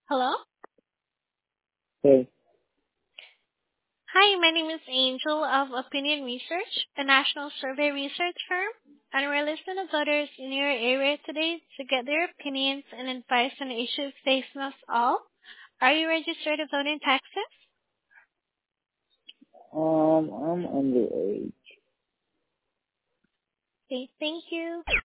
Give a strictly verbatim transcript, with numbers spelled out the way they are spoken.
Hello? Hey, Hi, my name is Angel of Opinion Research, a national survey research firm, and we're listening to voters in your area today to get their opinions and advice on issues facing us all. Are you registered to vote in Texas? um, I'm underage. Okay, thank you.